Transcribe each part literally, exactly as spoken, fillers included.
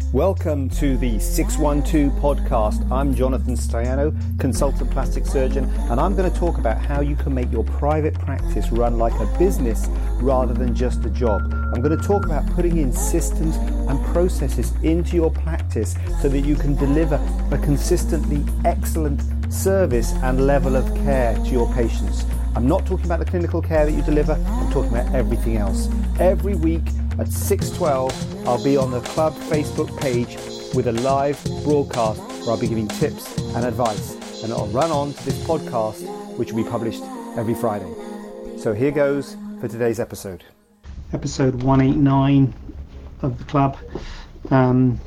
Welcome to the six one two podcast. I'm Jonathan Staiano, consultant plastic surgeon, and I'm going to talk about how you can make your private practice run like a business rather than just a job. I'm going to talk about putting in systems and processes into your practice so that you can deliver a consistently excellent service and level of care to your patients. I'm not talking about the clinical care that you deliver, I'm talking about everything else. Every week at six twelve, I'll be on the club Facebook page with a live broadcast where I'll be giving tips and advice, and it'll run on to this podcast, which will be published every Friday. So here goes for today's episode. Episode one eighty-nine of the club. Um,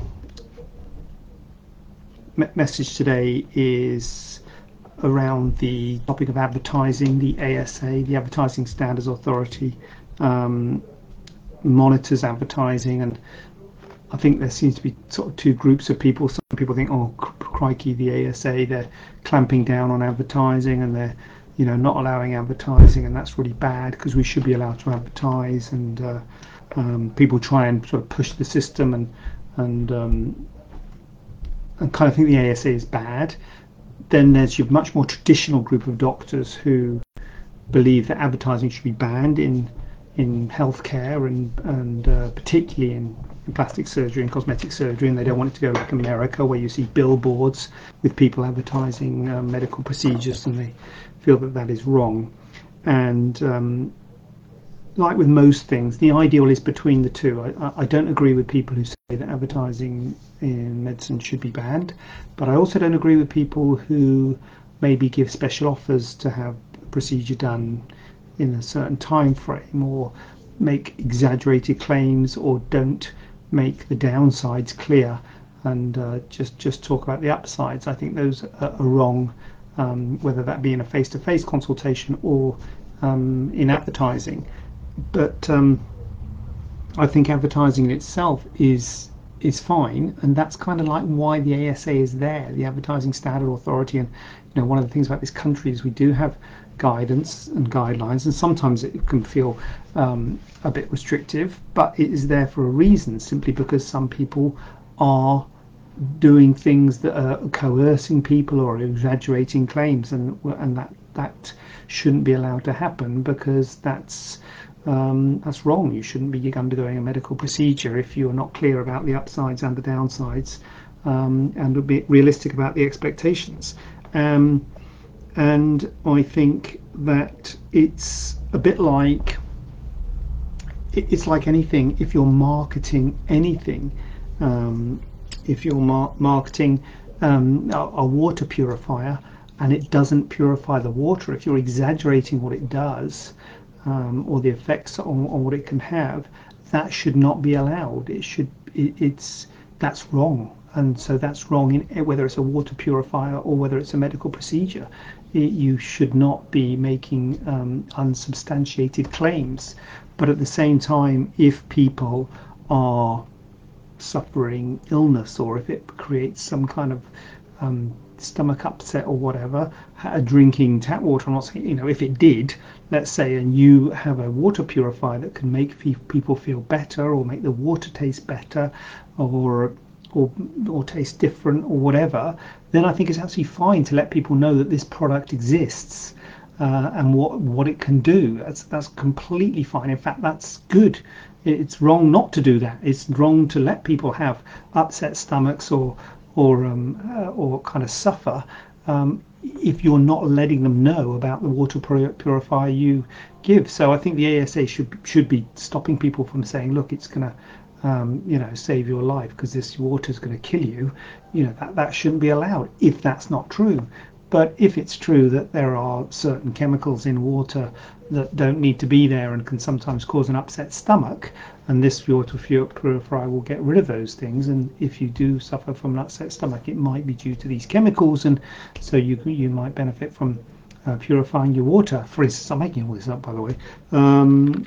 me- message today is around the topic of advertising. The A S A, the Advertising Standards Authority, um, monitors advertising, and I think there seems to be sort of two groups of people. Some people think, oh crikey, the A S A, they're clamping down on advertising and they're, you know, not allowing advertising, and that's really bad because we should be allowed to advertise. And uh, um, people try and sort of push the system and and um, and kind of think the A S A is bad. Then there's your much more traditional group of doctors who believe that advertising should be banned in in healthcare and and uh, particularly in, in plastic surgery and cosmetic surgery, and they don't want it to go like America where you see billboards with people advertising uh, medical procedures, and they feel that that is wrong. And um, like with most things, the ideal is between the two. I, I don't agree with people who say that advertising in medicine should be banned, but I also don't agree with people who maybe give special offers to have a procedure done in a certain time frame, or make exaggerated claims, or don't make the downsides clear and uh, just just talk about the upsides. I think those are, are wrong, um, whether that be in a face-to-face consultation or um, in advertising. But um, I think advertising in itself is is fine, and that's kind of like why the A S A is there, the Advertising Standard Authority. And you know, one of the things about this country is we do have guidance and guidelines, and sometimes it can feel um, a bit restrictive, but it is there for a reason, simply because some people are doing things that are coercing people or exaggerating claims, and and that that shouldn't be allowed to happen, because that's um, that's wrong. You shouldn't be undergoing a medical procedure if you're not clear about the upsides and the downsides, um, and be realistic about the expectations. Um, and I think that it's a bit like it's like anything. If you're marketing anything, um, if you're mar- marketing um, a, a water purifier and it doesn't purify the water, if you're exaggerating what it does, um, or the effects on, on what it can have, that should not be allowed. It should. It, it's that's wrong. And so that's wrong in whether it's a water purifier or whether it's a medical procedure. It, you should not be making um, unsubstantiated claims. But at the same time, if people are suffering illness, or if it creates some kind of um, stomach upset or whatever, uh, drinking tap water, I'm not saying, you know, if it did, let's say, and you have a water purifier that can make people feel better, or make the water taste better, or or or taste different, or whatever, then I think it's actually fine to let people know that this product exists, uh, and what what it can do. That's that's completely fine. In fact, that's good. It's wrong not to do that. It's wrong to let people have upset stomachs or or um, uh, or kind of suffer um, if you're not letting them know about the water purifier you give. So I think the A S A should should be stopping people from saying, look, it's going to Um, you know, save your life because this water is going to kill you. You know, that that shouldn't be allowed if that's not true. But if it's true that there are certain chemicals in water that don't need to be there and can sometimes cause an upset stomach, and this water purifier will get rid of those things, and if you do suffer from an upset stomach, it might be due to these chemicals, and so you you might benefit from uh, purifying your water. For instance, I'm making all this up, by the way. Um,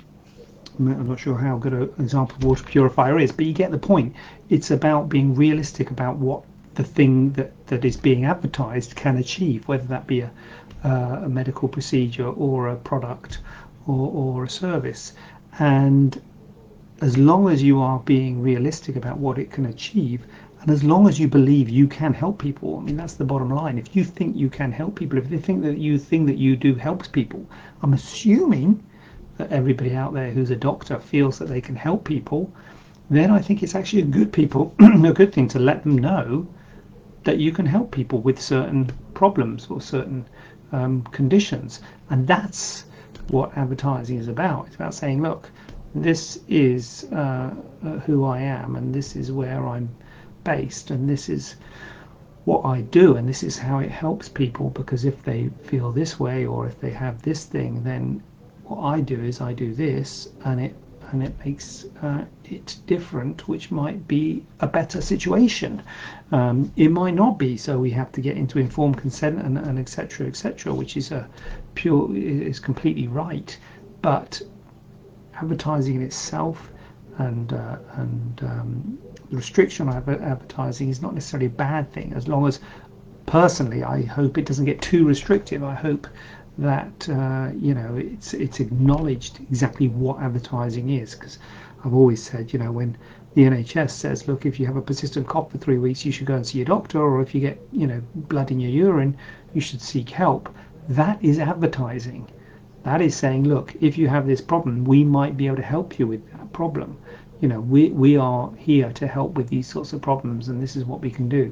I'm not sure how good an example of water purifier is, but you get the point. It's about being realistic about what the thing that, that is being advertised can achieve, whether that be a, uh, a medical procedure or a product or, or a service. And as long as you are being realistic about what it can achieve, and as long as you believe you can help people, I mean, that's the bottom line. If you think you can help people, if you think that you think that you do helps people, I'm assuming that everybody out there who's a doctor feels that they can help people, then I think it's actually a good people a good thing to let them know that you can help people with certain problems or certain um, conditions. And that's what advertising is about. It's about saying, look, this is uh, who I am, and this is where I'm based, and this is what I do, and this is how it helps people, because if they feel this way or if they have this thing, then what I do is I do this, and it and it makes uh, it different, which might be a better situation. Um, it might not be, so we have to get into informed consent and, and et cetera, et cetera, which is a pure is completely right. But advertising in itself and uh, and um, the restriction on advertising is not necessarily a bad thing, as long as, personally, I hope it doesn't get too restrictive. I hope that uh, you know it's it's acknowledged exactly what advertising is, because I've always said, you know, when the N H S says, look, if you have a persistent cough for three weeks, you should go and see a doctor, or if you get, you know, blood in your urine, you should seek help. That is advertising. That is saying, look, if you have this problem, we might be able to help you with that problem. You know, we we are here to help with these sorts of problems, and this is what we can do.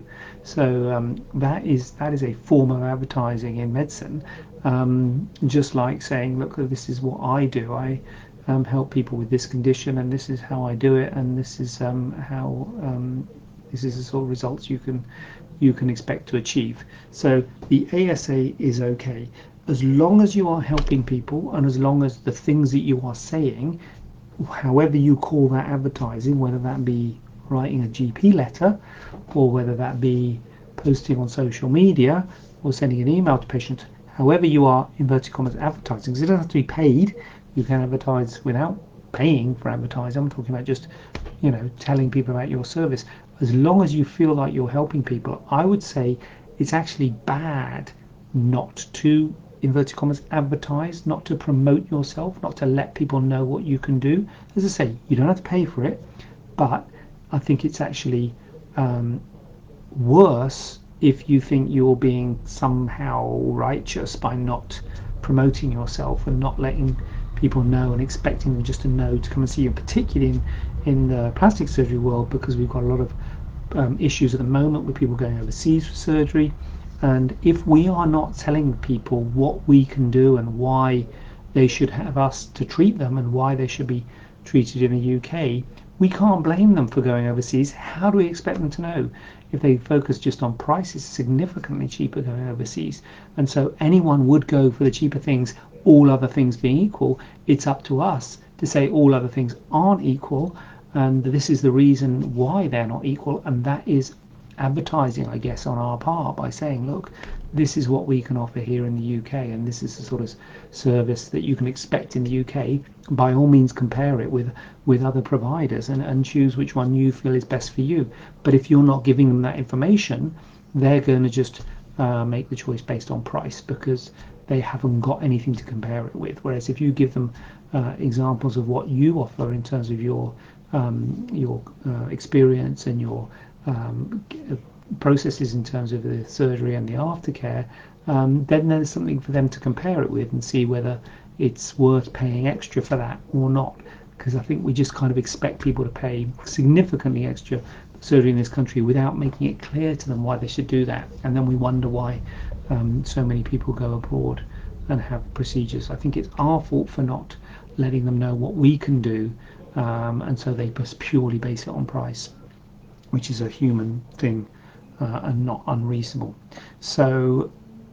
So um, that is that is a form of advertising in medicine, um, just like saying, look, this is what I do. I um, help people with this condition, and this is how I do it, and this is um, how um, this is the sort of results you can you can expect to achieve. So the A S A is okay, as long as you are helping people, and as long as the things that you are saying, however you call that advertising, whether that be writing a G P letter, or whether that be posting on social media, or sending an email to patients, however you are, inverted commas, advertising, because it doesn't have to be paid. You can advertise without paying for advertising. I'm talking about just, you know, telling people about your service. As long as you feel like you're helping people, I would say it's actually bad not to, inverted commas, advertise, not to promote yourself, not to let people know what you can do. As I say, you don't have to pay for it, but I think it's actually um, worse if you think you're being somehow righteous by not promoting yourself and not letting people know and expecting them just to know to come and see you, particularly in, in the plastic surgery world, because we've got a lot of um, issues at the moment with people going overseas for surgery. And if we are not telling people what we can do and why they should have us to treat them and why they should be treated in the U K, we can't blame them for going overseas. How do we expect them to know? If they focus just on price, it's significantly cheaper going overseas. And so anyone would go for the cheaper things, all other things being equal. It's up to us to say all other things aren't equal, and this is the reason why they're not equal, and that is advertising, I guess, on our part, by saying, look, this is what we can offer here in the U K, and this is the sort of service that you can expect in the U K. By all means, compare it with with other providers and, and choose which one you feel is best for you. But if you're not giving them that information, they're going to just uh, make the choice based on price, because they haven't got anything to compare it with. Whereas if you give them uh, examples of what you offer in terms of your um, your uh, experience and your um, processes in terms of the surgery and the aftercare, um, then there's something for them to compare it with and see whether it's worth paying extra for that or not. Because I think we just kind of expect people to pay significantly extra for surgery in this country without making it clear to them why they should do that, and then we wonder why um, so many people go abroad and have procedures. I think it's our fault for not letting them know what we can do, um, and so they just purely base it on price, which is a human thing uh, and not unreasonable. So,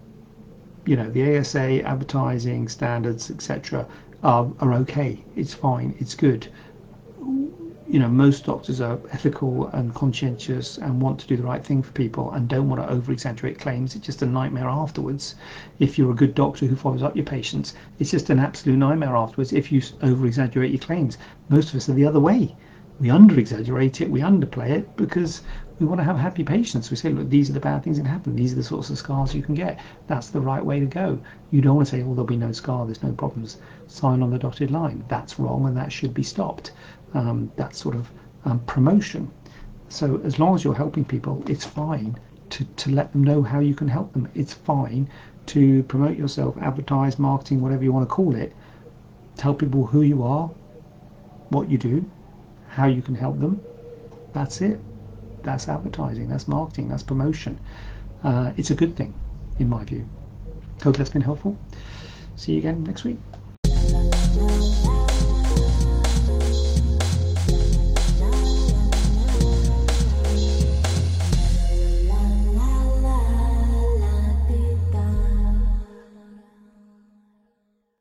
you know, the A S A, advertising standards, et cetera, are, are okay. It's fine. It's good. You know, most doctors are ethical and conscientious and want to do the right thing for people and don't want to over-exaggerate claims. It's just a nightmare afterwards. If you're a good doctor who follows up your patients, it's just an absolute nightmare afterwards if you over-exaggerate your claims. Most of us are the other way. we under exaggerate it, we underplay it, because we want to have happy patients. We say, look, these are the bad things that happen, these are the sorts of scars you can get. That's the right way to go. You don't want to say, oh, there'll be no scar, there's no problems, sign on the dotted line. That's wrong, and that should be stopped. Um, that's sort of um, promotion. So as long as you're helping people, it's fine to, to let them know how you can help them. It's fine to promote yourself, advertise, marketing, whatever you want to call it. Tell people who you are, what you do, how you can help them. That's it. That's advertising, that's marketing, that's promotion. Uh, it's a good thing, in my view. Hope that's been helpful. See you again next week.